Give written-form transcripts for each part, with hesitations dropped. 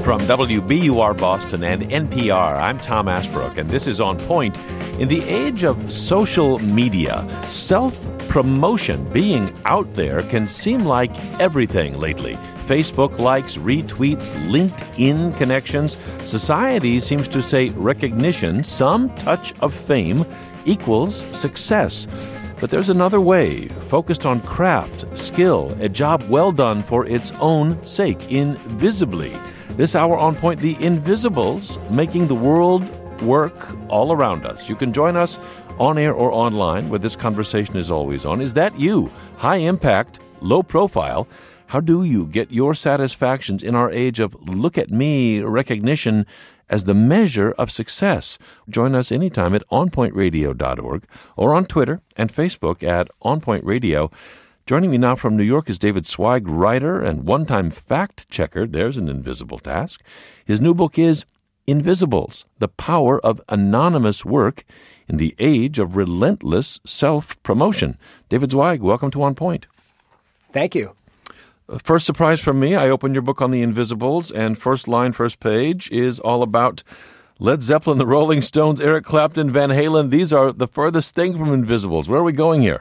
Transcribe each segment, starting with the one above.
From WBUR Boston and NPR, I'm Tom Asbrook, and this is On Point. In the age of social media, self-promotion, being out there, can seem like everything lately. Facebook likes, retweets, LinkedIn connections. Society seems to say recognition, some touch of fame, equals success. But there's another way, focused on craft, skill, a job well done for its own sake, invisibly. This hour on Point, the Invisibles, making the world work all around us. You can join us on air or online, where this conversation is always on. Is that you? High impact, low profile. How do you get your satisfactions in our age of look at me recognition as the measure of success? Join us anytime at onpointradio.org or on Twitter and Facebook at onpointradio. Joining me now from New York is David Zweig, writer and one-time fact-checker. There's an invisible task. His new book is Invisibles, The Power of Anonymous Work in the Age of Relentless Self-Promotion. David Zweig, welcome to On Point. Thank you. First surprise from me, I opened your book on the Invisibles, and first line, first page is all about Led Zeppelin, the Rolling Stones, Eric Clapton, Van Halen. These are the furthest thing from Invisibles. Where are we going here?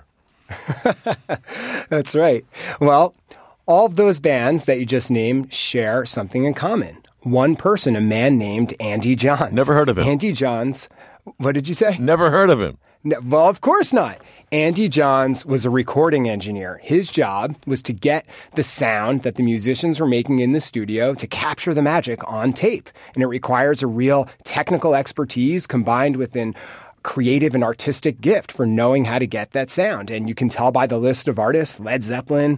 That's right. Well, all of those bands that you just named share something in common. One person, a man named Andy Johns. Never heard of him. Andy Johns. What did you say? Never heard of him. No, well, of course not. Andy Johns was a recording engineer. His job was to get the sound that the musicians were making in the studio to capture the magic on tape. And it requires a real technical expertise combined with an creative and artistic gift for knowing how to get that sound. And you can tell by the list of artists, Led Zeppelin,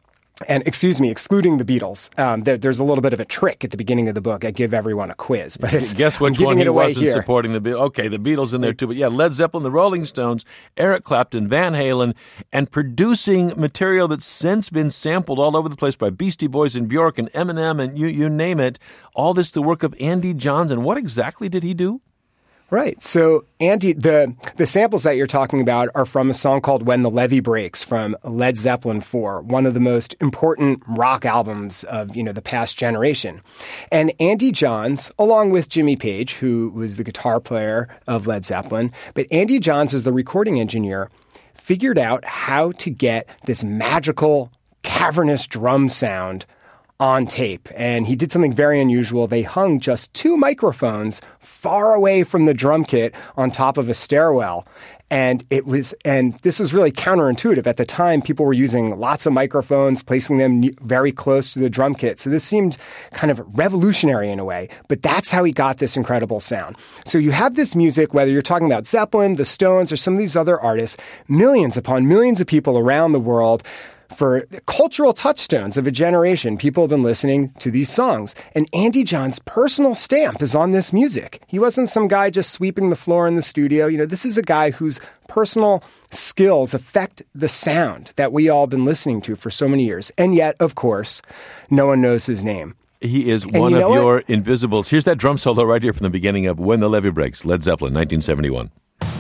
and excluding the Beatles. There's a little bit of a trick at the beginning of the book. I give everyone a quiz, but it's guess which one he wasn't supporting the Beatles. Okay, the Beatles in there too, but yeah, Led Zeppelin, the Rolling Stones, Eric Clapton, Van Halen, and producing material that's since been sampled all over the place by Beastie Boys and Bjork and Eminem and you name it. All this the work of Andy Johns. And what exactly did he do? Right. So, Andy, the samples that you're talking about are from a song called When the Levee Breaks from Led Zeppelin 4, one of the most important rock albums of, the past generation. And Andy Johns, along with Jimmy Page, who was the guitar player of Led Zeppelin, but Andy Johns, as the recording engineer, figured out how to get this magical, cavernous drum sound on tape. And he did something very unusual. They hung just two microphones far away from the drum kit on top of a stairwell. And this was really counterintuitive. At the time, people were using lots of microphones, placing them very close to the drum kit. So this seemed kind of revolutionary in a way. But that's how he got this incredible sound. So you have this music, whether you're talking about Zeppelin, the Stones, or some of these other artists, millions upon millions of people around the world. For cultural touchstones of a generation, people have been listening to these songs. And Andy Johns' personal stamp is on this music. He wasn't some guy just sweeping the floor in the studio. This is a guy whose personal skills affect the sound that we all have been listening to for so many years. And yet, of course, no one knows his name. He is one of your invisibles. Here's that drum solo right here from the beginning of When the Levee Breaks, Led Zeppelin, 1971.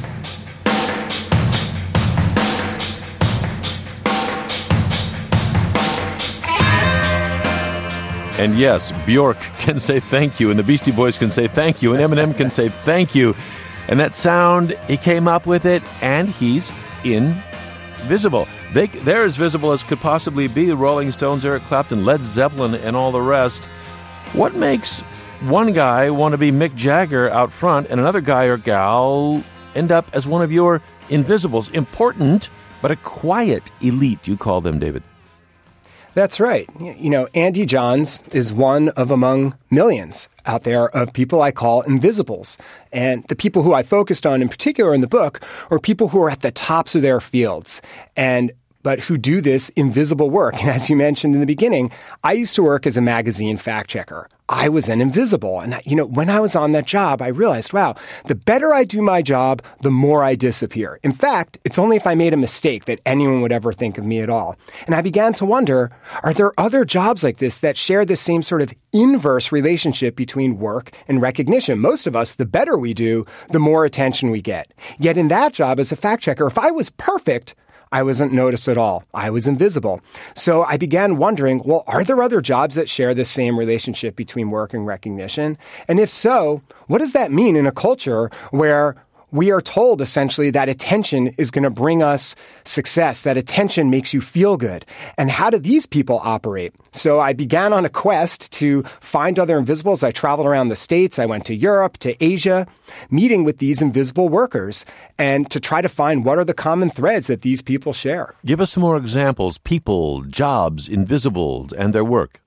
And yes, Bjork can say thank you, and the Beastie Boys can say thank you, and Eminem can say thank you. And that sound, he came up with it, and he's invisible. They're as visible as could possibly be, the Rolling Stones, Eric Clapton, Led Zeppelin, and all the rest. What makes one guy want to be Mick Jagger out front, and another guy or gal end up as one of your invisibles? Important, but a quiet elite, you call them, David. That's right. Andy Johns is one of among millions out there of people I call invisibles. And the people who I focused on in particular in the book are people who are at the tops of their fields but who do this invisible work. And as you mentioned in the beginning, I used to work as a magazine fact checker. I was an invisible. And, when I was on that job, I realized, wow, the better I do my job, the more I disappear. In fact, it's only if I made a mistake that anyone would ever think of me at all. And I began to wonder, are there other jobs like this that share the same sort of inverse relationship between work and recognition? Most of us, the better we do, the more attention we get. Yet in that job as a fact checker, if I was perfect, I wasn't noticed at all. I was invisible. So I began wondering, well, are there other jobs that share this same relationship between work and recognition? And if so, what does that mean in a culture where we are told essentially that attention is going to bring us success, that attention makes you feel good? And how do these people operate? So I began on a quest to find other invisibles. I traveled around the States. I went to Europe, to Asia, meeting with these invisible workers and to try to find what are the common threads that these people share. Give us some more examples. People, jobs, invisibles, and their work.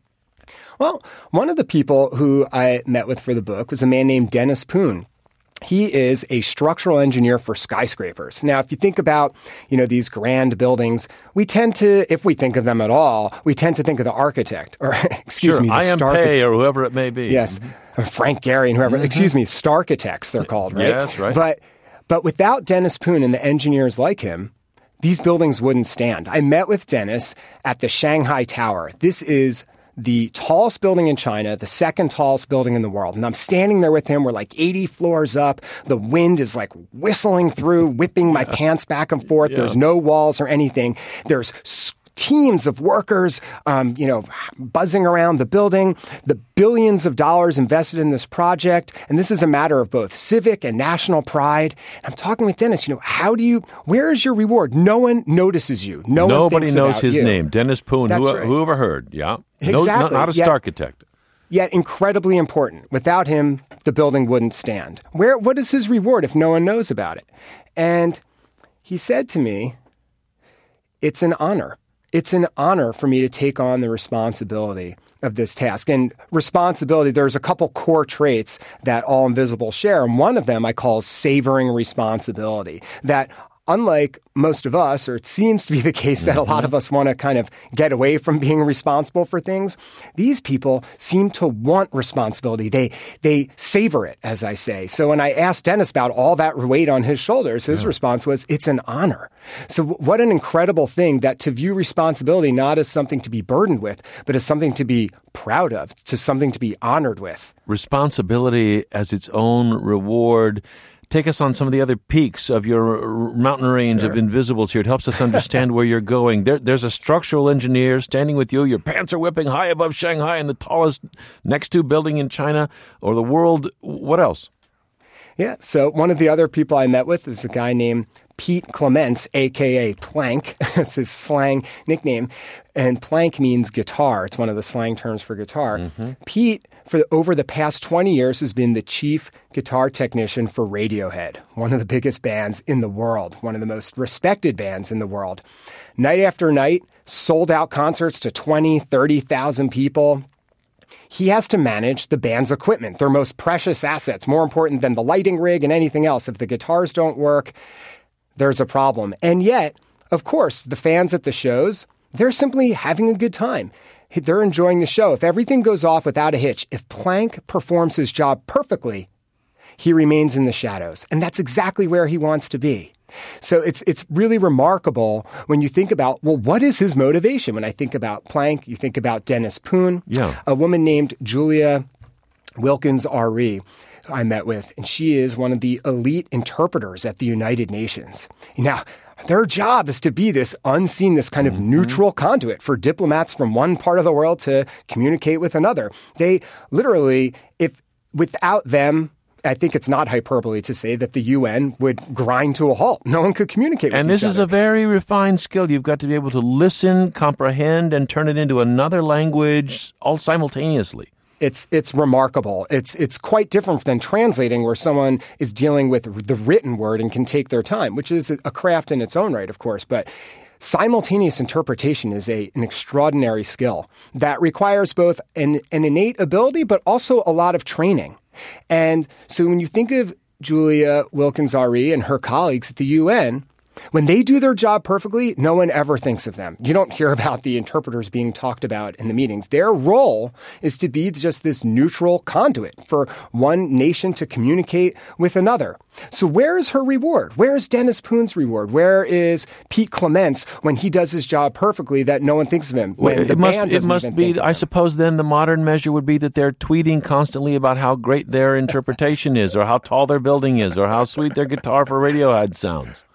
Well, one of the people who I met with for the book was a man named Dennis Poon. He is a structural engineer for skyscrapers. Now, if you think about, these grand buildings, we tend to, if we think of them at all, we tend to think of the architect, or excuse me, the IMP or whoever it may be. Yes, Frank Gehry and whoever, Starchitects they're called, right? Yeah, that's right. But without Dennis Poon and the engineers like him, these buildings wouldn't stand. I met with Dennis at the Shanghai Tower. This is the tallest building in China, the second tallest building in the world. And I'm standing there with him. We're like 80 floors up. The wind is like whistling through, whipping my pants back and forth. Yeah. There's no walls or anything. There's teams of workers, buzzing around the building, the billions of dollars invested in this project. And this is a matter of both civic and national pride. I'm talking with Dennis, where is your reward? No one notices you. Nobody knows his you. Name. Dennis Poon, who ever heard? Yeah. Exactly. Not a Starchitect. Yet incredibly important. Without him, the building wouldn't stand. What is his reward if no one knows about it? And he said to me, it's an honor. It's an honor for me to take on the responsibility of this task. And responsibility, there's a couple core traits that all invisibles share. And one of them I call savoring responsibility. That unlike most of us, or it seems to be the case that a lot of us want to kind of get away from being responsible for things, these people seem to want responsibility. They savor it, as I say. So when I asked Dennis about all that weight on his shoulders, his response was, it's an honor. So what an incredible thing that to view responsibility not as something to be burdened with, but as something to be proud of, to something to be honored with. Responsibility as its own reward. Take us on some of the other peaks of your mountain range of invisibles here. It helps us understand where you're going. There's a structural engineer standing with you. Your pants are whipping high above Shanghai in the tallest next to building in China or the world. What else? Yeah, so one of the other people I met with was a guy named Pete Clements, a.k.a. Plank. That's his slang nickname. And plank means guitar. It's one of the slang terms for guitar. Mm-hmm. Pete, over the past 20 years, has been the chief guitar technician for Radiohead, one of the biggest bands in the world, one of the most respected bands in the world. Night after night, sold out concerts to 20, 30,000 people. He has to manage the band's equipment, their most precious assets, more important than the lighting rig and anything else. If the guitars don't work, there's a problem. And yet, of course, the fans at the shows, they're simply having a good time. They're enjoying the show. If everything goes off without a hitch, if Plank performs his job perfectly, he remains in the shadows. And that's exactly where he wants to be. So it's really remarkable when you think about, well, what is his motivation? When I think about Plank, you think about Dennis Poon, a woman named Julia Wilkins-Ari I met with, and she is one of the elite interpreters at the United Nations. Now, their job is to be this unseen, this kind of neutral conduit for diplomats from one part of the world to communicate with another. They literally, without them, I think it's not hyperbole to say that the UN would grind to a halt. No one could communicate with each other. And this is a very refined skill. You've got to be able to listen, comprehend, and turn it into another language all simultaneously. It's remarkable. It's quite different than translating, where someone is dealing with the written word and can take their time, which is a craft in its own right, of course. But simultaneous interpretation is an extraordinary skill that requires both an innate ability, but also a lot of training. And so when you think of Julia Wilkins-Ari and her colleagues at the UN, when they do their job perfectly, no one ever thinks of them. You don't hear about the interpreters being talked about in the meetings. Their role is to be just this neutral conduit for one nation to communicate with another. So where is her reward? Where is Dennis Poon's reward? Where is Pete Clements when he does his job perfectly that no one thinks of him? It must be, I suppose then the modern measure would be that they're tweeting constantly about how great their interpretation is, or how tall their building is, or how sweet their guitar for Radiohead sounds. Right.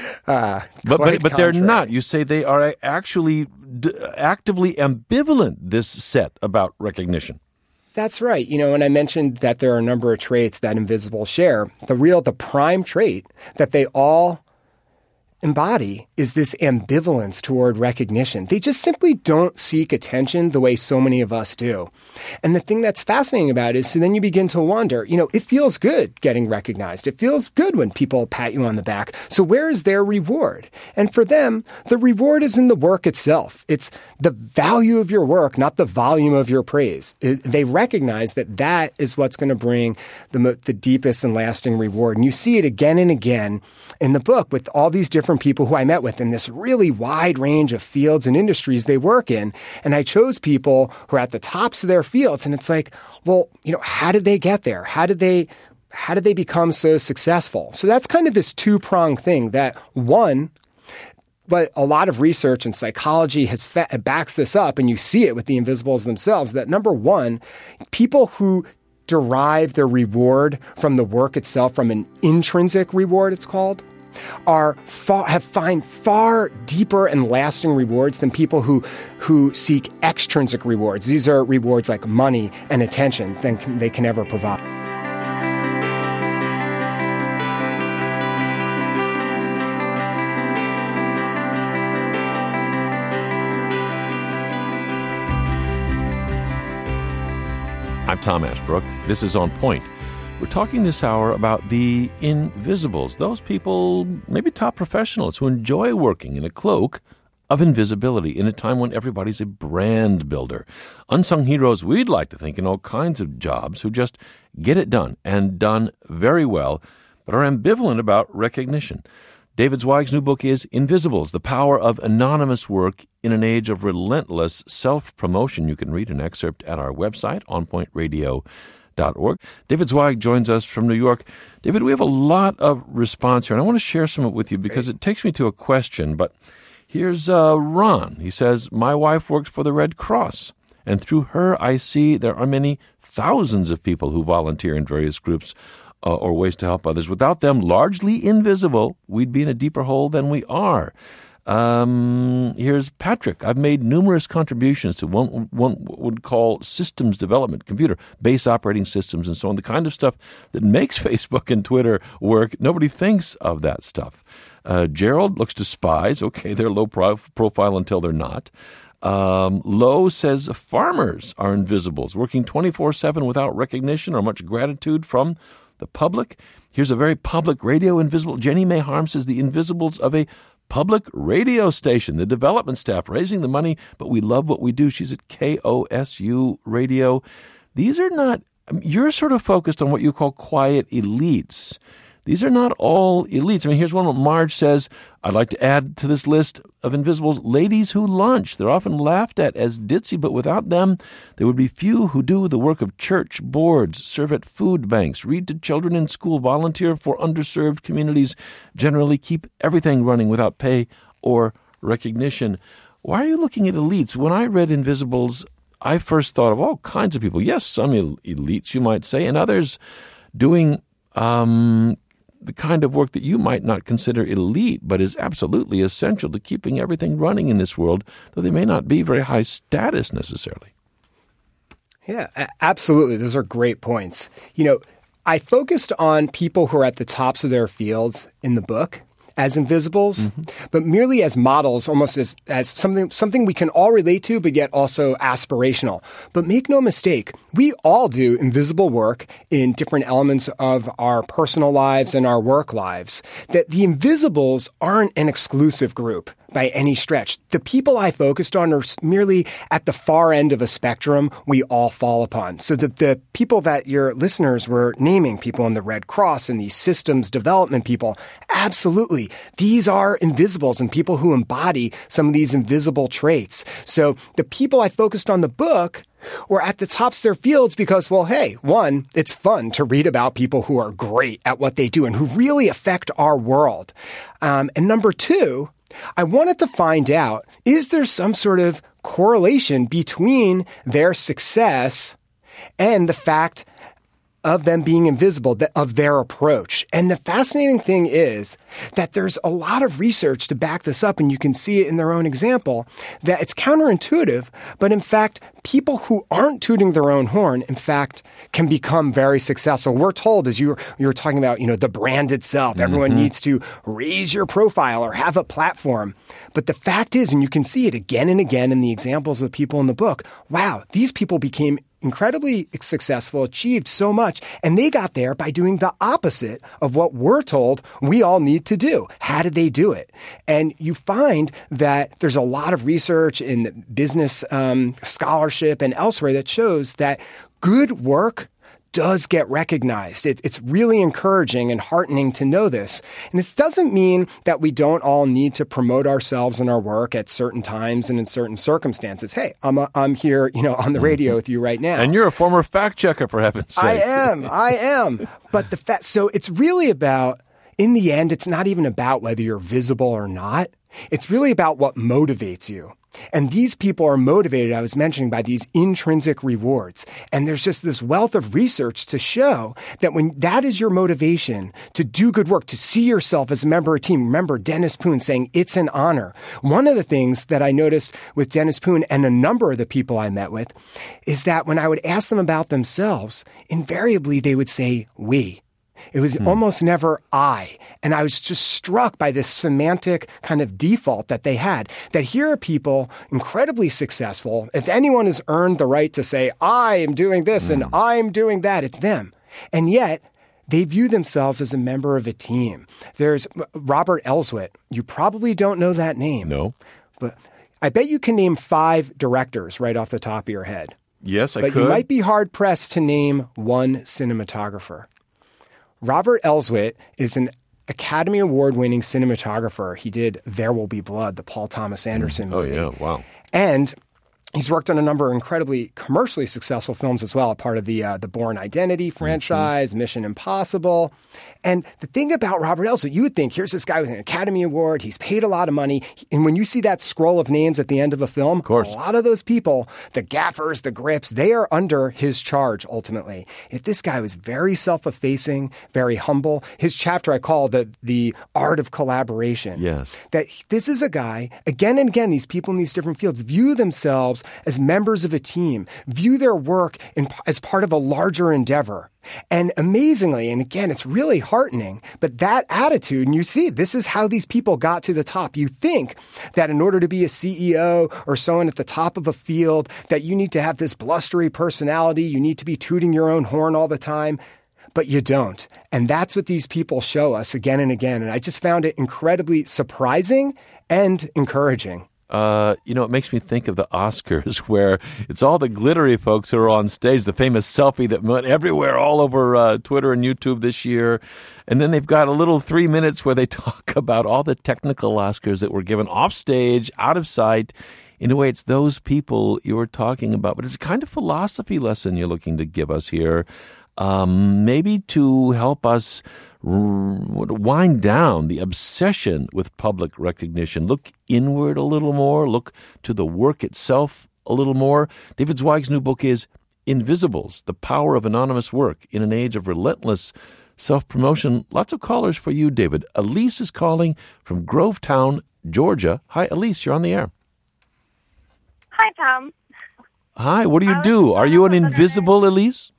But they're not. You say they are actually actively ambivalent, this set about recognition. That's right. And I mentioned that there are a number of traits that invisibles share. The prime trait that they all embody is this ambivalence toward recognition. They just simply don't seek attention the way so many of us do. And the thing that's fascinating about it is, so then you begin to wonder, it feels good getting recognized. It feels good when people pat you on the back. So where is their reward? And for them, the reward is in the work itself. It's the value of your work, not the volume of your praise. They recognize that is what's going to bring the deepest and lasting reward. And you see it again and again in the book with all these different people who I met with in this really wide range of fields and industries they work in. And I chose people who are at the tops of their fields. And it's like, well, how did they get there? How did they become so successful? So that's kind of this two-pronged thing that one, but a lot of research and psychology backs this up, and you see it with the invisibles themselves, that number one, people who derive their reward from the work itself, from an intrinsic reward, it's called, find far deeper and lasting rewards than people who seek extrinsic rewards. These are rewards like money and attention than they can ever provide. I'm Tom Ashbrook. This is On Point. We're talking this hour about the invisibles, those people, maybe top professionals, who enjoy working in a cloak of invisibility in a time when everybody's a brand builder. Unsung heroes, we'd like to think, in all kinds of jobs, who just get it done and done very well, but are ambivalent about recognition. David Zweig's new book is Invisibles, The Power of Anonymous Work in an Age of Relentless Self-Promotion. You can read an excerpt at our website, onpointradio.org. David Zweig joins us from New York. David, we have a lot of response here, and I want to share some of it with you because it takes me to a question. But here's Ron. He says, my wife works for the Red Cross, and through her I see there are many thousands of people who volunteer in various groups or ways to help others. Without them, largely invisible, we'd be in a deeper hole than we are. Here's Patrick. I've made numerous contributions to one would call systems development, computer, base operating systems, and so on, the kind of stuff that makes Facebook and Twitter work. Nobody thinks of that stuff. Gerald looks to spies. Okay, they're low profile until they're not. Lowe says farmers are invisibles, working 24/7 without recognition or much gratitude from the public. Here's a very public radio invisible. Jenny May Harm says the invisibles of a public radio station, the development staff raising the money, but we love what we do. She's at KOSU Radio. These are not, you're sort of focused on what you call quiet elites. These are not all elites. I mean, here's one what Marge says, I'd like to add to this list of invisibles, ladies who lunch. They're often laughed at as ditzy, but without them, there would be few who do the work of church boards, serve at food banks, read to children in school, volunteer for underserved communities, generally keep everything running without pay or recognition. Why are you looking at elites? When I read Invisibles, I first thought of all kinds of people. Yes, some elites, you might say, and others doing the kind of work that you might not consider elite, but is absolutely essential to keeping everything running in this world, though they may not be very high status necessarily. Yeah, absolutely. Those are great points. I focused on people who are at the tops of their fields in the book as invisibles, but merely as models, almost as something we can all relate to, but yet also aspirational. But make no mistake, we all do invisible work in different elements of our personal lives and our work lives. That the invisibles aren't an exclusive group by any stretch. The people I focused on are merely at the far end of a spectrum we all fall upon. So the people that your listeners were naming, people in the Red Cross and these systems development people, absolutely. These are invisibles and people who embody some of these invisible traits. So the people I focused on the book were at the tops of their fields because, well, hey, one, it's fun to read about people who are great at what they do and who really affect our world. And number two, I wanted to find out, is there some sort of correlation between their success and the fact of them being invisible, of their approach. And the fascinating thing is that there's a lot of research to back this up, and you can see it in their own example, that it's counterintuitive, but in fact, people who aren't tooting their own horn, in fact, can become very successful. We're told, as you were talking about, the brand itself, everyone needs to raise your profile or have a platform. But the fact is, and you can see it again and again in the examples of the people in the book, wow, these people became incredibly successful, achieved so much, and they got there by doing the opposite of what we're told we all need to do. How did they do it? And you find that there's a lot of research in business scholarship and elsewhere that shows that good work does get recognized. It's really encouraging and heartening to know this. And this doesn't mean that we don't all need to promote ourselves and our work at certain times and in certain circumstances. Hey, I'm here, on the radio with you right now. And you're a former fact checker, for heaven's sake. I am. But so it's really about, in the end, it's not even about whether you're visible or not. It's really about what motivates you. And these people are motivated, I was mentioning, by these intrinsic rewards. And there's just this wealth of research to show that when that is your motivation to do good work, to see yourself as a member of a team, remember Dennis Poon saying it's an honor. One of the things that I noticed with Dennis Poon and a number of the people I met with is that when I would ask them about themselves, invariably they would say we. It was almost never I. And I was just struck by this semantic kind of default that they had, that here are people incredibly successful. If anyone has earned the right to say, I am doing this and I'm doing that, it's them. And yet, they view themselves as a member of a team. There's Robert Elswit. You probably don't know that name. No. But I bet you can name 5 directors right off the top of your head. Yes, I could. But you might be hard-pressed to name one cinematographer. Robert Elswit is an Academy Award-winning cinematographer. He did There Will Be Blood, the Paul Thomas Anderson movie. Oh, yeah. Wow. And he's worked on a number of incredibly commercially successful films as well, a part of the Bourne Identity franchise, Mission Impossible. And the thing about Robert Elswit, you would think, here's this guy with an Academy Award, he's paid a lot of money, and when you see that scroll of names at the end of a film, of course, a lot of those people, the gaffers, the grips, they are under his charge, ultimately. If this guy was very self-effacing, very humble, his chapter I call the art of collaboration. Yes. That this is a guy, again and again, these people in these different fields view themselves as members of a team, view their work as part of a larger endeavor. And amazingly, and again, it's really heartening, but that attitude, and you see, this is how these people got to the top. You think that in order to be a CEO or someone at the top of a field, that you need to have this blustery personality, you need to be tooting your own horn all the time, but you don't. And that's what these people show us again and again. And I just found it incredibly surprising and encouraging. It makes me think of the Oscars where it's all the glittery folks who are on stage, the famous selfie that went everywhere all over Twitter and YouTube this year. And then they've got a little 3 minutes where they talk about all the technical Oscars that were given off stage, out of sight. In a way, it's those people you were talking about. But it's a kind of philosophy lesson you're looking to give us here, maybe to help us wind down the obsession with public recognition. Look inward a little more. Look to the work itself a little more. David Zweig's new book is Invisibles, The Power of Anonymous Work in an Age of Relentless Self-Promotion. Lots of callers for you, David. Elise is calling from Grovetown, Georgia. Hi, Elise. You're on the air. Hi, Tom. Hi. What do you do? Are you an invisible, Elise?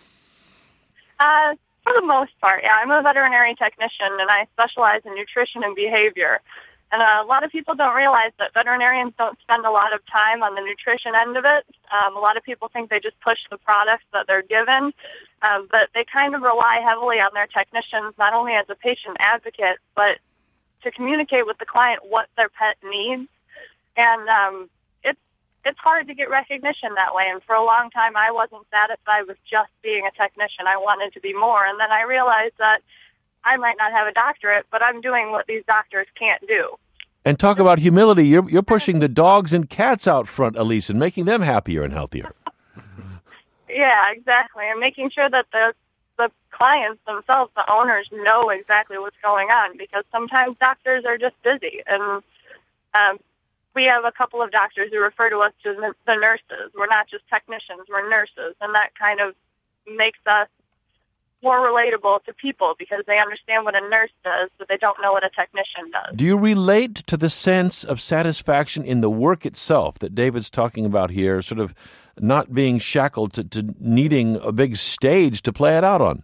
For the most part, yeah. I'm a veterinary technician, and I specialize in nutrition and behavior. And a lot of people don't realize that veterinarians don't spend a lot of time on the nutrition end of it. A lot of people think they just push the products that they're given, but they kind of rely heavily on their technicians, not only as a patient advocate, but to communicate with the client what their pet needs. And it's hard to get recognition that way. And for a long time, I wasn't satisfied with just being a technician. I wanted to be more. And then I realized that I might not have a doctorate, but I'm doing what these doctors can't do. And talk about humility. You're pushing the dogs and cats out front, Elise, and making them happier and healthier. Yeah, exactly. And making sure that the clients themselves, the owners, know exactly what's going on, because sometimes doctors are just busy. And we have a couple of doctors who refer to us as the nurses. We're not just technicians, we're nurses. And that kind of makes us more relatable to people because they understand what a nurse does, but they don't know what a technician does. Do you relate to the sense of satisfaction in the work itself that David's talking about here, sort of not being shackled to needing a big stage to play it out on?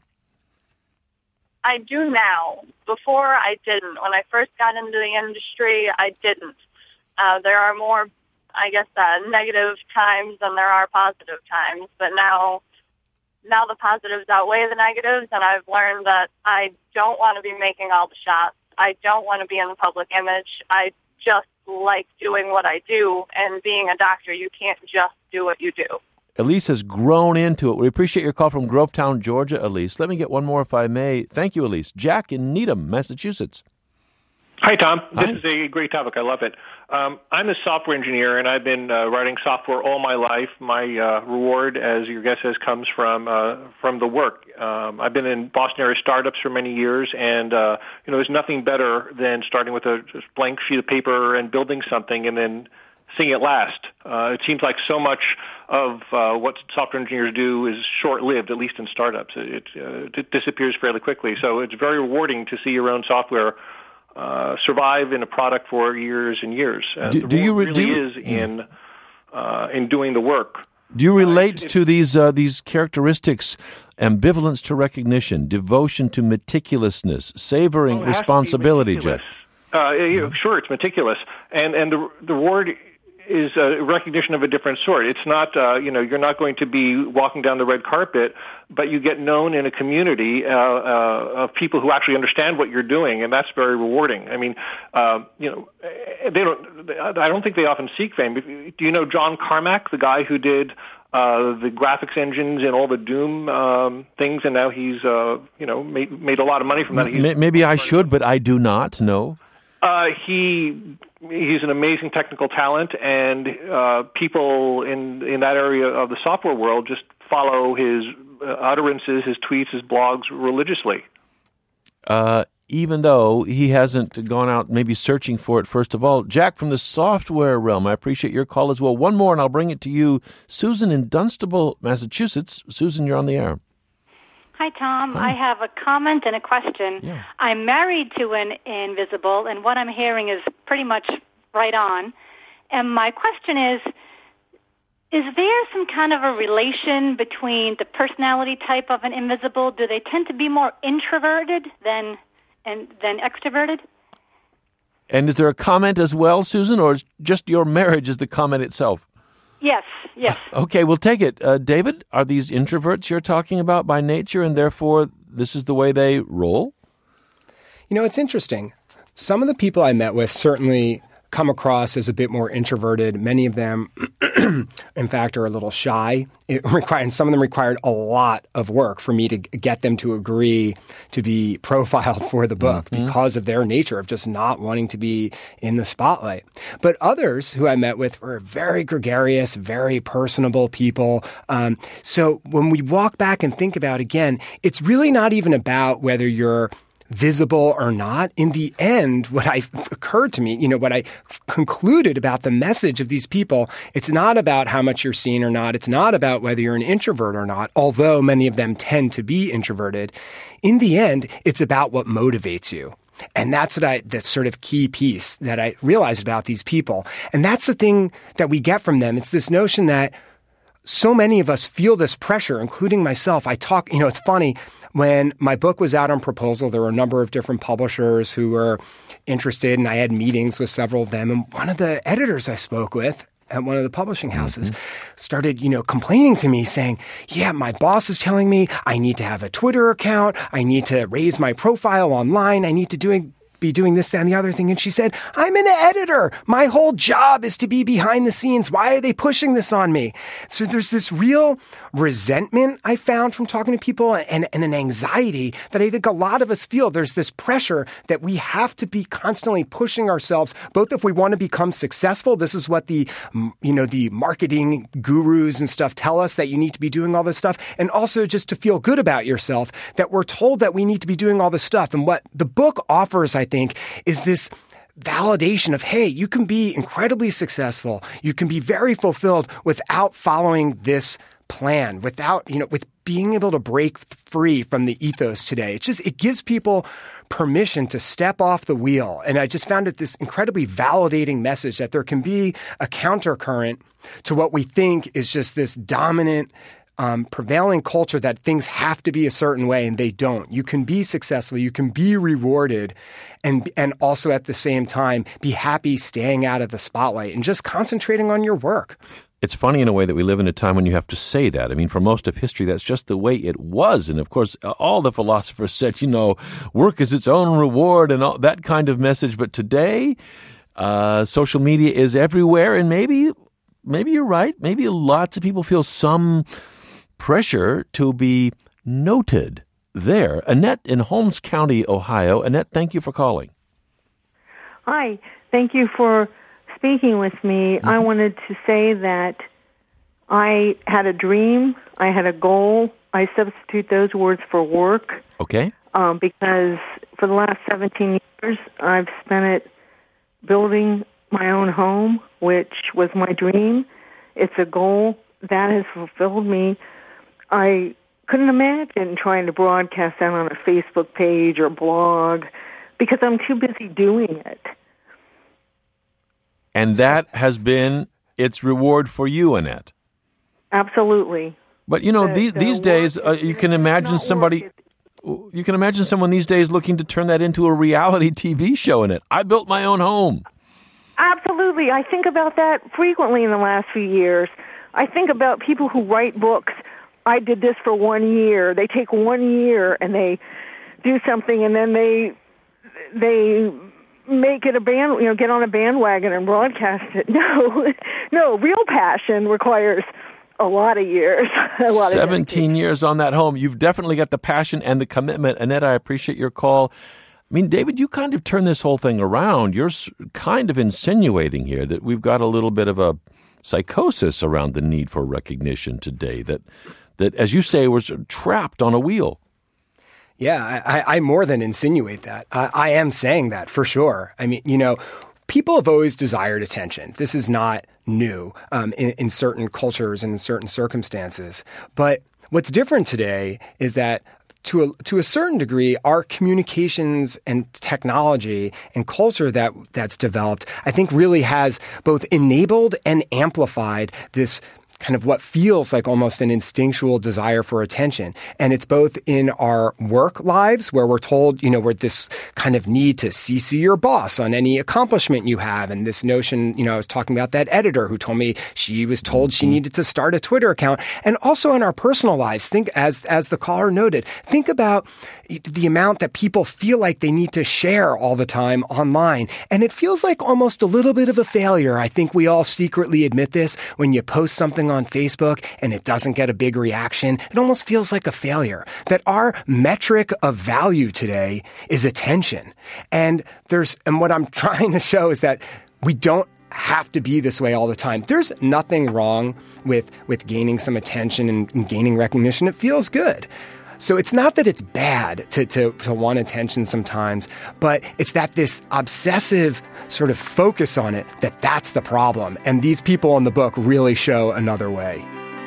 I do now. Before, I didn't. When I first got into the industry, I didn't. There are more, I guess, negative times than there are positive times, but now the positives outweigh the negatives, and I've learned that I don't want to be making all the shots. I don't want to be in the public image. I just like doing what I do, and being a doctor, you can't just do what you do. Elise has grown into it. We appreciate your call from Grovetown, Georgia, Elise. Let me get one more if I may. Thank you, Elise. Jack in Needham, Massachusetts. Hi, Tom. Hi. This is a great topic. I love it. I'm a software engineer, and I've been writing software all my life. My reward, as your guess says, comes from the work. I've been in Boston area startups for many years, and there's nothing better than starting with a just blank sheet of paper and building something, and then seeing it last. It seems like so much of what software engineers do is short-lived, at least in startups. It disappears fairly quickly. So it's very rewarding to see your own software survive in a product for years and years. Do you is in doing the work. Do you relate to these characteristics? Ambivalence to recognition, devotion to meticulousness, savoring responsibility, Jeff. Sure, it's meticulous, and the reward is a recognition of a different sort. It's not, you're not going to be walking down the red carpet, but you get known in a community of people who actually understand what you're doing, and that's very rewarding. I mean, I don't think they often seek fame. Do you know John Carmack, the guy who did the graphics engines and all the Doom things, and now he's made a lot of money from that. Maybe I should, but I do not know. He's an amazing technical talent, and people in that area of the software world just follow his utterances, his tweets, his blogs religiously. Even though he hasn't gone out maybe searching for it first of all. Jack, from the software realm, I appreciate your call as well. One more, and I'll bring it to you. Susan in Dunstable, Massachusetts. Susan, you're on the air. Hi, Tom. Hi. I have a comment and a question. Yeah. I'm married to an invisible, and what I'm hearing is pretty much right on. And my question is there some kind of a relation between the personality type of an invisible? Do they tend to be more introverted than extroverted? And is there a comment as well, Susan, or is just your marriage is the comment itself? Yes. Okay, we'll take it. David, are these introverts you're talking about by nature, and therefore this is the way they roll? It's interesting. Some of the people I met with certainly come across as a bit more introverted. Many of them, in fact, are a little shy. And some of them required a lot of work for me to get them to agree to be profiled for the book because of their nature of just not wanting to be in the spotlight. But others who I met with were very gregarious, very personable people. So when we walk back and think about, again, it's really not even about whether you're visible or not. In the end, what occurred to me, what I concluded about the message of these people, it's not about how much you're seen or not. It's not about whether you're an introvert or not, although many of them tend to be introverted. In the end, it's about what motivates you. And that's the sort of key piece that I realized about these people. And that's the thing that we get from them. It's this notion that so many of us feel this pressure, including myself. It's funny. When my book was out on proposal, there were a number of different publishers who were interested, and I had meetings with several of them. And one of the editors I spoke with at one of the publishing houses started, complaining to me saying, yeah, my boss is telling me I need to have a Twitter account. I need to raise my profile online. I need to be doing this, that, and the other thing. And she said, I'm an editor. My whole job is to be behind the scenes. Why are they pushing this on me? So there's this real resentment I found from talking to people and an anxiety that I think a lot of us feel. There's this pressure that we have to be constantly pushing ourselves, both if we want to become successful. This is what the marketing gurus and stuff tell us, that you need to be doing all this stuff. And also just to feel good about yourself, that we're told that we need to be doing all this stuff. And what the book offers, I think, is this validation of, hey, you can be incredibly successful. You can be very fulfilled without following this plan, without, with being able to break free from the ethos today. It gives people permission to step off the wheel. And I just found it this incredibly validating message that there can be a countercurrent to what we think is just this dominant prevailing culture that things have to be a certain way, and they don't. You can be successful, you can be rewarded, and also at the same time be happy staying out of the spotlight and just concentrating on your work. It's funny in a way that we live in a time when you have to say that. I mean, for most of history, that's just the way it was. And of course, all the philosophers said, work is its own reward and all that kind of message. But today, social media is everywhere, and maybe you're right. Maybe lots of people feel some pressure to be noted there. Annette in Holmes County, Ohio. Annette, thank you for calling. Hi. Thank you for speaking with me. I wanted to say that I had a dream. I had a goal. I substitute those words for work. Okay. Because for the last 17 years, I've spent it building my own home, which was my dream. It's a goal that has fulfilled me. I couldn't imagine trying to broadcast that on a Facebook page or blog because I'm too busy doing it. And that has been its reward for you, Annette. Absolutely. But these days, you can imagine somebody. You can imagine someone these days looking to turn that into a reality TV show. In it, I built my own home. Absolutely, I think about that frequently in the last few years. I think about people who write books. I did this for 1 year. They take 1 year and they do something, and then they make it get on a bandwagon and broadcast it. No, real passion requires a lot of years. 17 years on that home. You've definitely got the passion and the commitment. Annette, I appreciate your call. I mean, David, you kind of turn this whole thing around. You're kind of insinuating here that we've got a little bit of a psychosis around the need for recognition today, that as you say, was trapped on a wheel. Yeah, I more than insinuate that. I am saying that for sure. I mean, people have always desired attention. This is not new in certain cultures and in certain circumstances. But what's different today is that to a certain degree, our communications and technology and culture that's developed, I think really has both enabled and amplified this kind of what feels like almost an instinctual desire for attention. And it's both in our work lives where we're told, we're this kind of need to CC your boss on any accomplishment you have. And this notion, I was talking about that editor who told me she was told she needed to start a Twitter account. And also in our personal lives, think as the caller noted, think about the amount that people feel like they need to share all the time online. And it feels like almost a little bit of a failure. I think we all secretly admit this when you post something on Facebook and it doesn't get a big reaction. It almost feels like a failure. That our metric of value today is attention. And what I'm trying to show is that we don't have to be this way all the time. There's nothing wrong with gaining some attention and gaining recognition. It feels good. So it's not that it's bad to want attention sometimes, but it's that this obsessive sort of focus on it, that's the problem. And these people in the book really show another way.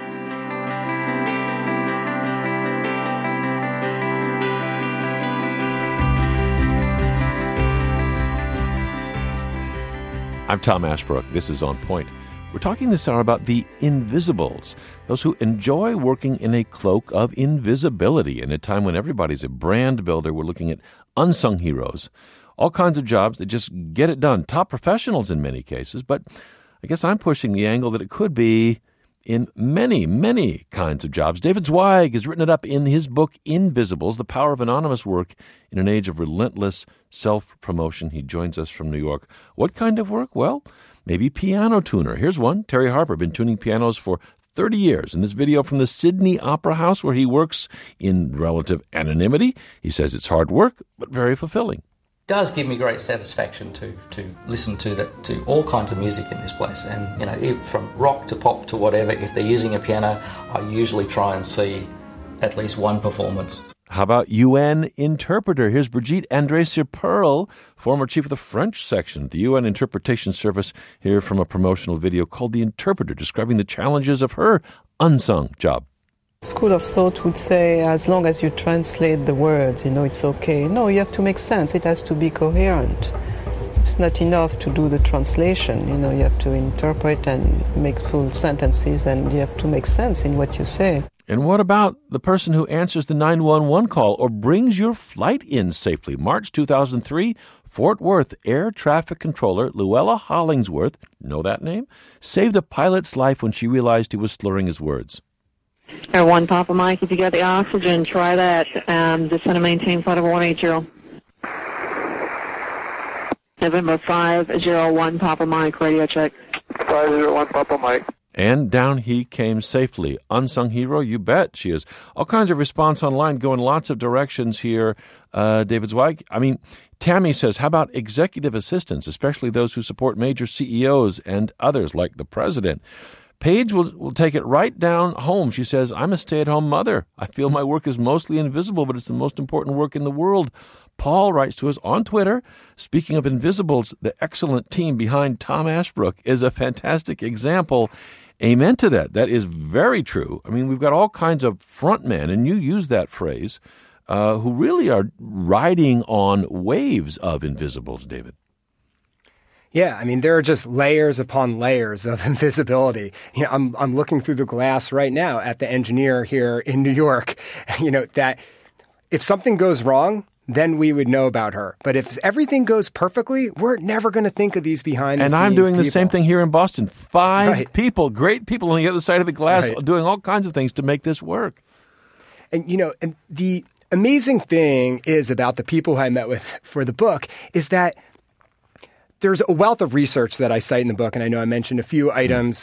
I'm Tom Ashbrook. This is On Point. We're talking this hour about the invisibles, those who enjoy working in a cloak of invisibility. In a time when everybody's a brand builder, we're looking at unsung heroes, all kinds of jobs that just get it done, top professionals in many cases. But I guess I'm pushing the angle that it could be in many, many kinds of jobs. David Zweig has written it up in his book, Invisibles, The Power of Anonymous Work in an Age of Relentless Self-Promotion. He joins us from New York. What kind of work? Well, maybe piano tuner. Here's one. Terry Harper, been tuning pianos for 30 years. In this video from the Sydney Opera House, where he works in relative anonymity, he says it's hard work, but very fulfilling. It does give me great satisfaction to listen to all kinds of music in this place. And, from rock to pop to whatever, if they're using a piano, I usually try and see at least one performance. How about UN interpreter? Here's Brigitte André-Sirpearl, former chief of the French section at the UN Interpretation Service, here from a promotional video called The Interpreter, describing the challenges of her unsung job. School of thought would say, as long as you translate the word, it's okay. No, you have to make sense. It has to be coherent. It's not enough to do the translation. You have to interpret and make full sentences, and you have to make sense in what you say. And what about the person who answers the 911 call or brings your flight in safely? March 2003, Fort Worth Air Traffic Controller Luella Hollingsworth, know that name, saved a pilot's life when she realized he was slurring his words. Air 1 Papa Mike, if you got the oxygen, try that. Descend and maintain flight over 180. November 501 Papa Mike, radio check. 501 Papa Mike. And down he came safely. Unsung hero, you bet she is. All kinds of response online, going lots of directions here, David Zweig. I mean, Tammy says, how about executive assistants, especially those who support major CEOs and others like the president? Paige will take it right down home. She says, I'm a stay-at-home mother. I feel my work is mostly invisible, but it's the most important work in the world. Paul writes to us on Twitter, speaking of invisibles, the excellent team behind Tom Ashbrook is a fantastic example. Amen to that. That is very true. I mean, we've got all kinds of frontmen, and you use that phrase, who really are riding on waves of invisibles, David. Yeah, I mean, there are just layers upon layers of invisibility. I'm looking through the glass right now at the engineer here in New York, that if something goes wrong, then we would know about her. But if everything goes perfectly, we're never going to think of these behind-the-scenes And I'm doing people. the same thing here in Boston. 5 right. people, great people on the other side of the glass, right. doing all kinds of things to make this work. And, and the amazing thing is about the people who I met with for the book is that there's a wealth of research that I cite in the book, and I know I mentioned a few items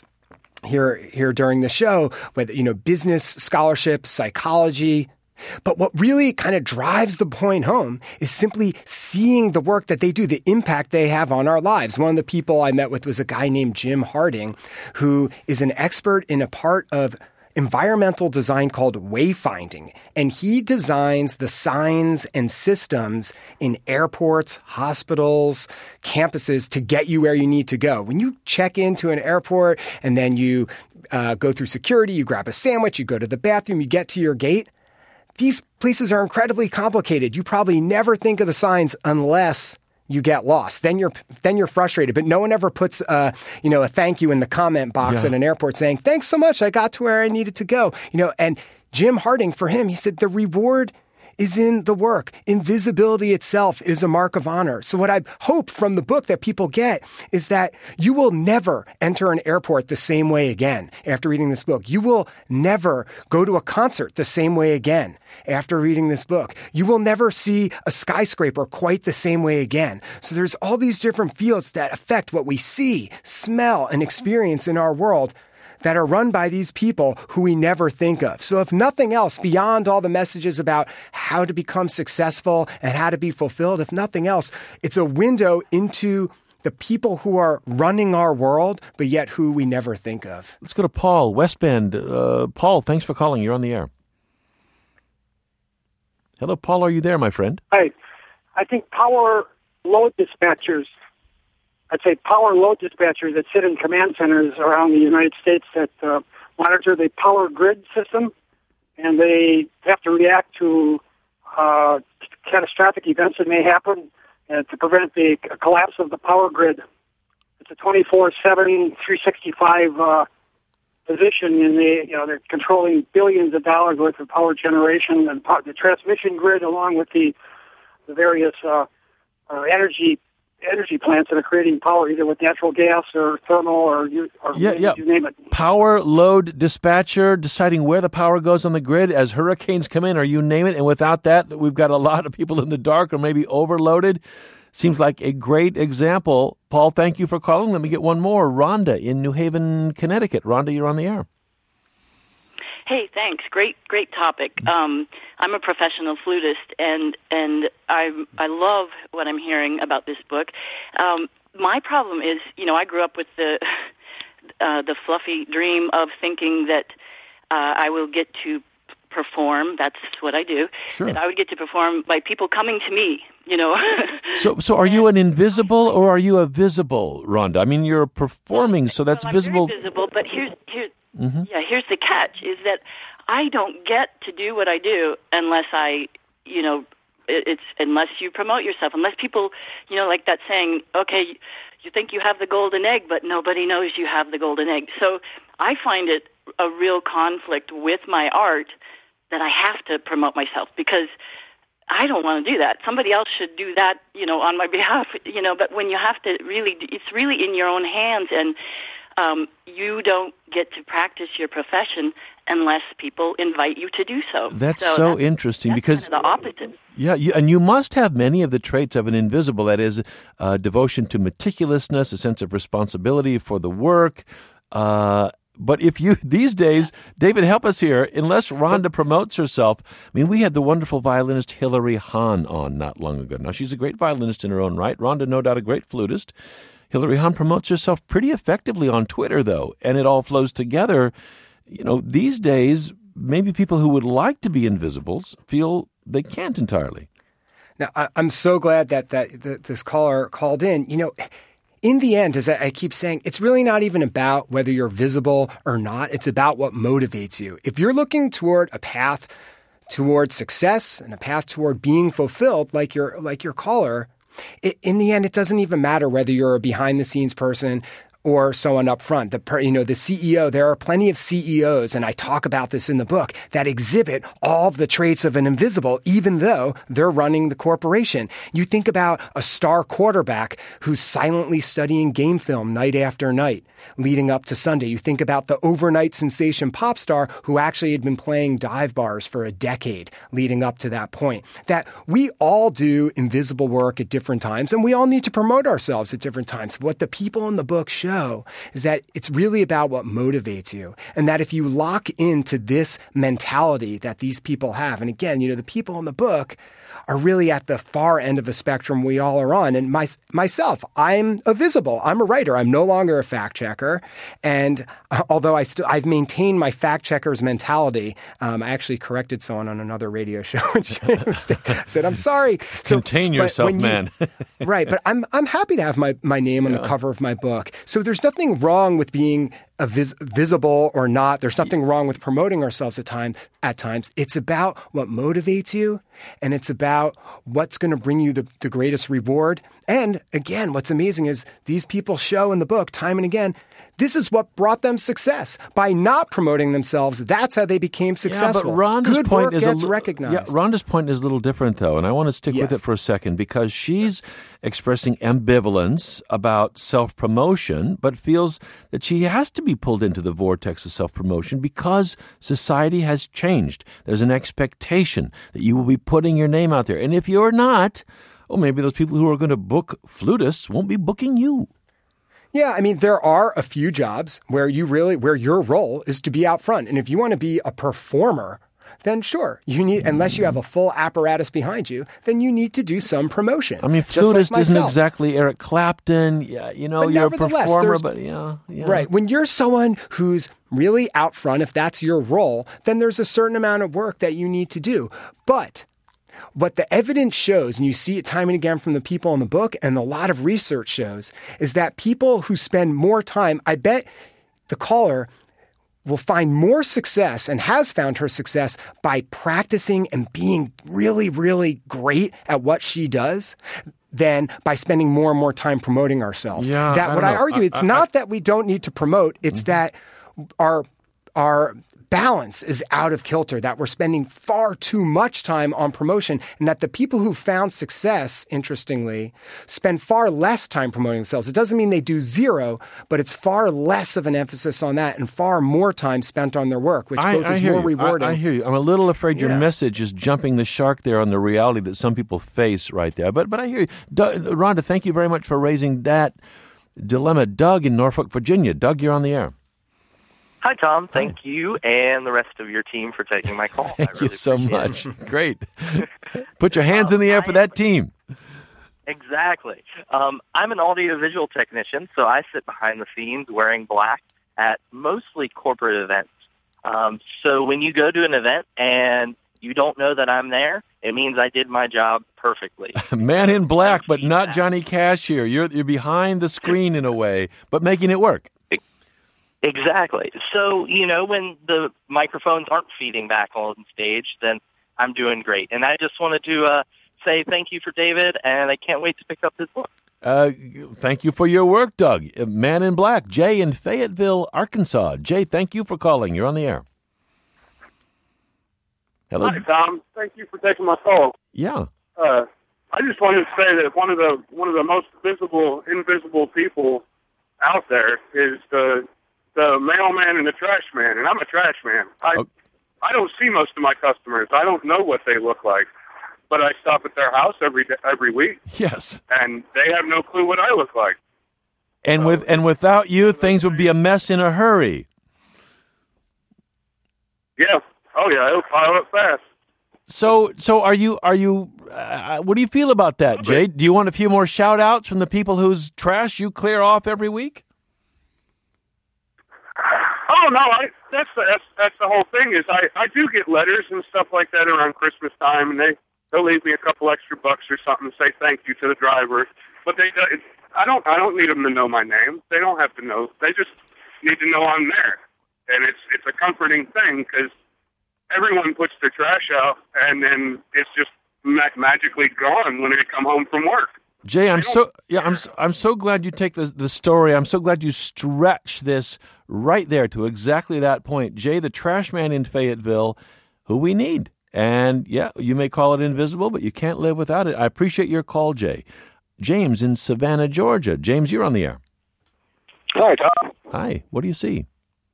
here during the show, whether, business scholarship, psychology. But what really kind of drives the point home is simply seeing the work that they do, the impact they have on our lives. One of the people I met with was a guy named Jim Harding, who is an expert in a part of environmental design called wayfinding. And he designs the signs and systems in airports, hospitals, campuses to get you where you need to go. When you check into an airport and then you go through security, you grab a sandwich, you go to the bathroom, you get to your gate, these places are incredibly complicated. You probably never think of the signs unless you get lost. Then you're frustrated. But no one ever puts a thank you in the comment box at an airport saying, thanks so much, I got to where I needed to go. And Jim Harding, for him, he said the reward is in the work. Invisibility itself is a mark of honor. So what I hope from the book that people get is that you will never enter an airport the same way again after reading this book. You will never go to a concert the same way again after reading this book. You will never see a skyscraper quite the same way again. So there's all these different fields that affect what we see, smell, and experience in our world that are run by these people who we never think of. So if nothing else, beyond all the messages about how to become successful and how to be fulfilled, if nothing else, it's a window into the people who are running our world, but yet who we never think of. Let's go to Paul, West Bend. Paul, thanks for calling. You're on the air. Hello, Paul. Are you there, my friend? Hi. I think power load dispatchers that sit in command centers around the United States that monitor the power grid system, and they have to react to catastrophic events that may happen to prevent the collapse of the power grid. It's a 24/7, 365 position, and they're controlling billions of dollars worth of power generation and the transmission grid, along with the various energy plants that are creating power, either with natural gas or thermal or you name it. Power load dispatcher, deciding where the power goes on the grid as hurricanes come in or you name it. And without that, we've got a lot of people in the dark or maybe overloaded. Seems like a great example. Paul, thank you for calling. Let me get one more. Rhonda in New Haven, Connecticut. Rhonda, you're on the air. Hey, thanks. Great topic. I'm a professional flutist, and I love what I'm hearing about this book. My problem is, I grew up with the fluffy dream of thinking that I will get to perform. That's what I do. Sure. That I would get to perform by people coming to me. So are you an invisible or are you a visible, Rhonda? I mean, you're performing, so that's I'm visible. very visible, but here's Yeah, here's the catch, is that I don't get to do what I do unless unless you promote yourself, unless people, like that saying, okay, you think you have the golden egg, but nobody knows you have the golden egg. So I find it a real conflict with my art that I have to promote myself, because I don't want to do that. Somebody else should do that, on my behalf, but when you have to it's really in your own hands, and you don't get to practice your profession unless people invite you to do so. That's so interesting, because kind of the opposite. Yeah, and you must have many of the traits of an invisible. That is, devotion to meticulousness, a sense of responsibility for the work. But if you, these days, David, help us here, unless Rhonda promotes herself. I mean, we had the wonderful violinist Hilary Hahn on not long ago. Now, she's a great violinist in her own right. Rhonda, no doubt, a great flutist. Hilary Hahn promotes herself pretty effectively on Twitter, though, and it all flows together. These days, maybe people who would like to be invisibles feel they can't entirely. Now, I'm so glad that this caller called in. In the end, as I keep saying, it's really not even about whether you're visible or not. It's about what motivates you. If you're looking toward a path toward success and a path toward being fulfilled, like your caller, in the end, it doesn't even matter whether you're a behind-the-scenes person or someone up front. The CEO, there are plenty of CEOs, and I talk about this in the book, that exhibit all of the traits of an invisible, even though they're running the corporation. You think about a star quarterback who's silently studying game film night after night, leading up to Sunday. You think about the overnight sensation pop star who actually had been playing dive bars for a decade leading up to that point. That we all do invisible work at different times, and we all need to promote ourselves at different times. What the people in the book show is that it's really about what motivates you, and that if you lock into this mentality that these people have, and again, the people in the book are really at the far end of a spectrum we all are on. And myself, I'm a visible. I'm a writer. I'm no longer a fact checker. And although I've maintained my fact checker's mentality, I actually corrected someone on another radio show. I said, I'm sorry. Contain yourself, man. Right. But I'm happy to have my name on the cover of my book. So there's nothing wrong with being visible or not. There's nothing wrong with promoting ourselves at times. It's about what motivates you, and it's about what's going to bring you the greatest reward. And again, what's amazing is these people show in the book time and again, this is what brought them success. By not promoting themselves, that's how they became successful. Yeah, but Rhonda's Good point work is gets recognized. Yeah, Rhonda's point is a little different, though, and I want to stick with it for a second, because she's expressing ambivalence about self-promotion, but feels that she has to be pulled into the vortex of self-promotion because society has changed. There's an expectation that you will be putting your name out there. And if you're not, well, maybe those people who are going to book flutists won't be booking you. Yeah, I mean, there are a few jobs where your role is to be out front. And if you want to be a performer, then sure, unless you have a full apparatus behind you, then you need to do some promotion. I mean, flutist isn't exactly Eric Clapton. Yeah, you're a performer, but yeah. Right. When you're someone who's really out front, if that's your role, then there's a certain amount of work that you need to do. But what the evidence shows, and you see it time and again from the people in the book, and a lot of research shows, is that people who spend more time, I bet the caller will find more success and has found her success by practicing and being really, really great at what she does than by spending more and more time promoting ourselves. Yeah, I argue, it's not that we don't need to promote, it's that our balance is out of kilter, that we're spending far too much time on promotion, and that the people who found success, interestingly, spend far less time promoting themselves. It doesn't mean they do zero, but it's far less of an emphasis on that and far more time spent on their work, which both is more rewarding. I hear you. I'm a little afraid your message is jumping the shark there on the reality that some people face right there. But I hear you. Rhonda, thank you very much for raising that dilemma. Doug in Norfolk, Virginia. Doug, you're on the air. Hi, Tom. Thank you and the rest of your team for taking my call. Thank you so much. Great. Put your hands in the air for that team. Exactly. I'm an audiovisual technician, so I sit behind the scenes wearing black at mostly corporate events. So when you go to an event and you don't know that I'm there, it means I did my job perfectly. Man in black, but not Johnny Cash here. You're behind the screen in a way, but making it work. Exactly. So, when the microphones aren't feeding back on stage, then I'm doing great. And I just wanted to say thank you for David, and I can't wait to pick up his book. Thank you for your work, Doug. Man in Black, Jay in Fayetteville, Arkansas. Jay, thank you for calling. You're on the air. Hello. Hi, Tom. Thank you for taking my call. Yeah. I just wanted to say that one of the most invisible people out there is the mailman and the trash man, and I'm a trash man. I don't see most of my customers. I don't know what they look like, but I stop at their house every week. Yes. And they have no clue what I look like. And without you, things would be a mess in a hurry. Yeah. Oh yeah, it'll pile up fast. So are you? What do you feel about that, Jay? Do you want a few more shout outs from the people whose trash you clear off every week? Oh no, that's the whole thing. Is I do get letters and stuff like that around Christmas time, and they'll leave me a couple extra bucks or something to say thank you to the driver. But I don't need them to know my name. They don't have to know. They just need to know I'm there, and it's a comforting thing because everyone puts their trash out, and then it's just magically gone when they come home from work. Jay, I'm so glad you take the story. I'm so glad you stretch this right there to exactly that point. Jay, the trash man in Fayetteville, who we need. And yeah, you may call it invisible, but you can't live without it. I appreciate your call, Jay. James in Savannah, Georgia. James, you're on the air. Hi, Tom. Hi. What do you see?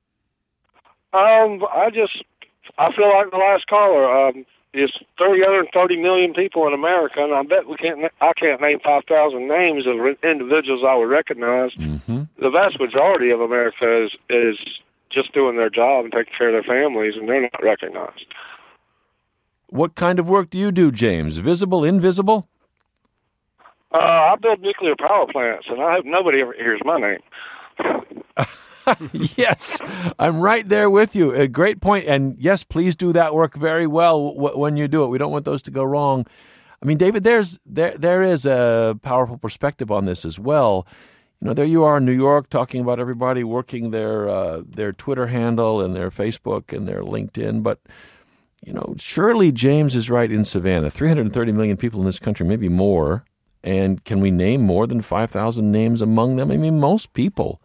I feel like the last caller. There's 330 million people in America, and I bet I can't name 5,000 names of individuals I would recognize. Mm-hmm. The vast majority of America is just doing their job and taking care of their families, and they're not recognized. What kind of work do you do, James? Visible, invisible? I build nuclear power plants, and I hope nobody ever hears my name. Yes, I'm right there with you. A great point. And yes, please do that work very well when you do it. We don't want those to go wrong. I mean, David, there is a powerful perspective on this as well. There you are in New York talking about everybody working their Twitter handle and their Facebook and their LinkedIn. But, surely James is right in Savannah. 330 million people in this country, maybe more. And can we name more than 5,000 names among them? I mean, most people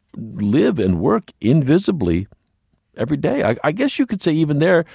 live and work invisibly every day. I guess you could say even there,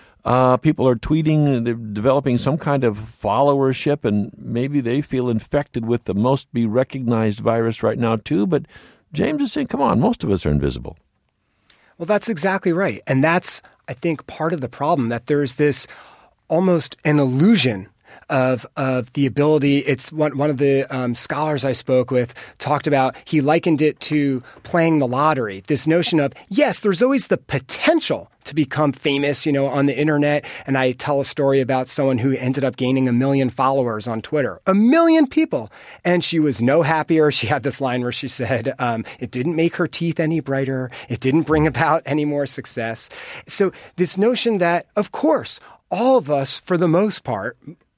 people are tweeting, they're developing some kind of followership, and maybe they feel infected with the most be recognized virus right now too. But James is saying, come on, most of us are invisible. Well, that's exactly right. And that's, I think, part of the problem, that there's this almost an illusion of the ability. It's one of the scholars I spoke with talked about, he likened it to playing the lottery. This notion of, yes, there's always the potential to become famous, on the internet. And I tell a story about someone who ended up gaining 1 million followers on Twitter, 1 million people. And she was no happier. She had this line where she said, it didn't make her teeth any brighter. It didn't bring about any more success. So this notion that, of course, all of us, for the most part,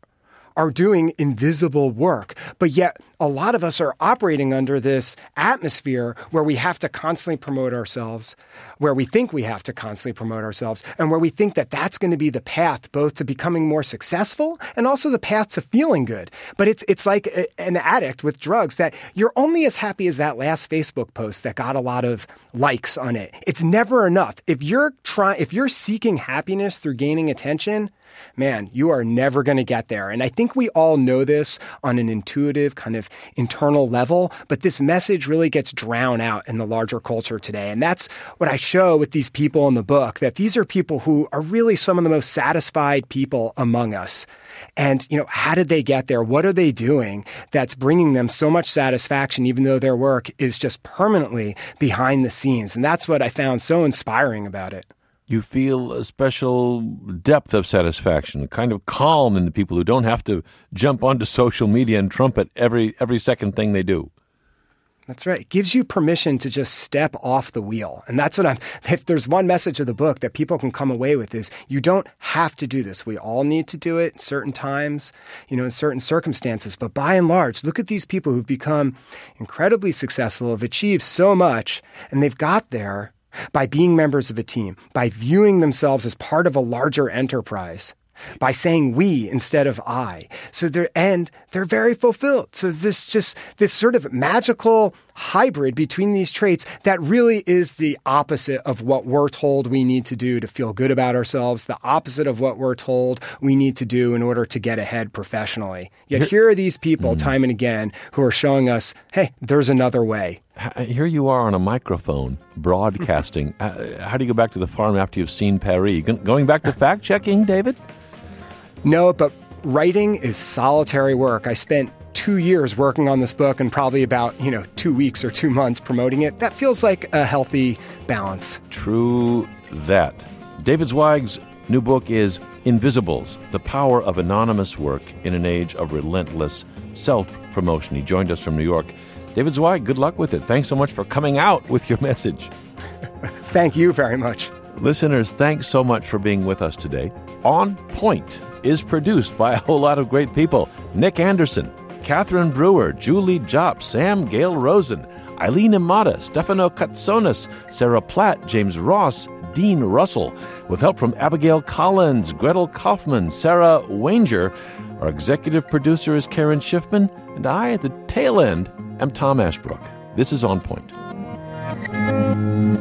are doing invisible work, but yet a lot of us are operating under this atmosphere where we have to constantly promote ourselves, where we think we have to constantly promote ourselves, and where we think that that's going to be the path both to becoming more successful and also the path to feeling good. But it's like an addict with drugs, that you're only as happy as that last Facebook post that got a lot of likes on it. It's never enough. If you're seeking happiness through gaining attention, man, you are never going to get there. And I think we all know this on an intuitive kind of internal level, but this message really gets drowned out in the larger culture today. And that's what I show with these people in the book, that these are people who are really some of the most satisfied people among us. And, how did they get there? What are they doing that's bringing them so much satisfaction, even though their work is just permanently behind the scenes? And that's what I found so inspiring about it. You feel a special depth of satisfaction, a kind of calm in the people who don't have to jump onto social media and trumpet every second thing they do. That's right. It gives you permission to just step off the wheel. And that's what if there's one message of the book that people can come away with is you don't have to do this. We all need to do it at certain times, in certain circumstances. But by and large, look at these people who've become incredibly successful, have achieved so much, and they've got there by being members of a team, by viewing themselves as part of a larger enterprise, by saying we instead of I. So they're very fulfilled. So this sort of magical hybrid between these traits that really is the opposite of what we're told we need to do to feel good about ourselves, the opposite of what we're told we need to do in order to get ahead professionally. Yet here are these people time and again who are showing us, hey, there's another way. Here you are on a microphone broadcasting. How do you go back to the farm after you've seen Paris? Going back to fact-checking, David? No, but writing is solitary work. I spent 2 years working on this book and probably about, 2 weeks or 2 months promoting it. That feels like a healthy balance. True that. David Zweig's new book is Invisibles, The Power of Anonymous Work in an Age of Relentless Self-Promotion. He joined us from New York. David Zweig, good luck with it. Thanks so much for coming out with your message. Thank you very much. Listeners, thanks so much for being with us today. On Point is produced by a whole lot of great people. Nick Anderson, Catherine Brewer, Julie Jopp, Sam Gale Rosen, Eileen Imada, Stefano Katsonis, Sarah Platt, James Ross, Dean Russell, with help from Abigail Collins, Gretel Kaufman, Sarah Wanger. Our executive producer is Karen Schiffman, and I, at the tail end, am Tom Ashbrook. This is On Point.